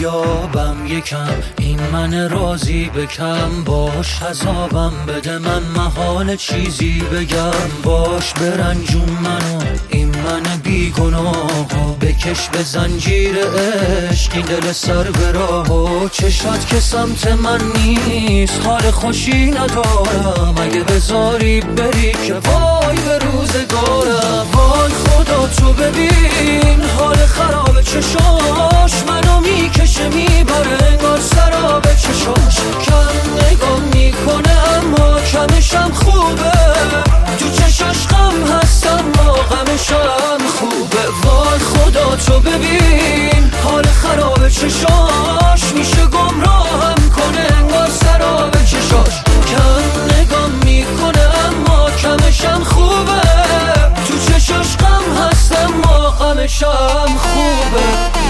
بیابم یکم، این من راضی بکم. باش عذابم بده من محال چیزی بگم. باش برنجون منو این من بیگناهو، بکش به زنجیر عشق این دل سر به راهو. چشات که سمت من نیست حال خوشی ندارم، اگه بذاری بری که وای به روزگارم. وای خدا تو ببین حال خراب چشاش، منو میکشه میبره انگار سراب چشاش. کم نگاه میکنه اما کمشم خوبه، تو چشاش غم هست اما غمشم خوبه. وای خدا تو ببین حال خراب چشاش، میشه گمراهم کنه انگار سراب چشاش. کم نگاه میکنه اما کمشم خوبه، تو چشاش غم هست اما غمشم خوبه.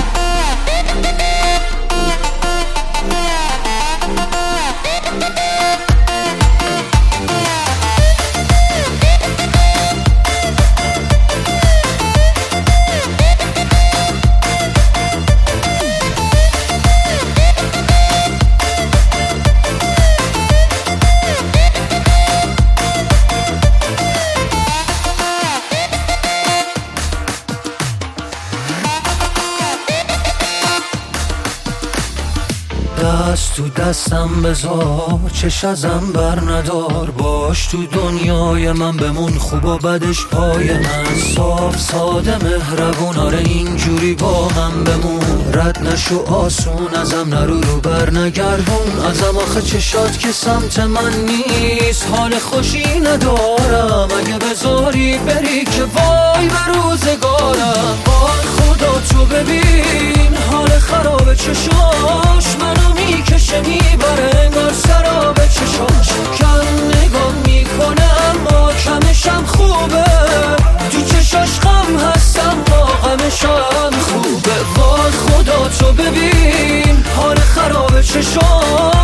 دست تو دستم بذار، چش ازم بر ندار. باش تو دنیای من بمون، خوب و بدش پای من. صاف ساده مهربون، آره اینجوری با من بمون. رد نشو آسون ازم، نرو رو بر نگردون ازم. آخه چشات که سمت من نیست حال خوشی ندارم، اگه بذاری بری که وای به روزگارم. وای خدا تو ببین حال خراب چشاش، منو میکشه میبره انگار سراب چشاش. کم نگاه میکنه اما کمشم خوبه، تو چشاش غم هست اما غمشم خوبه. وای خدا تو ببین حال خراب چشاش،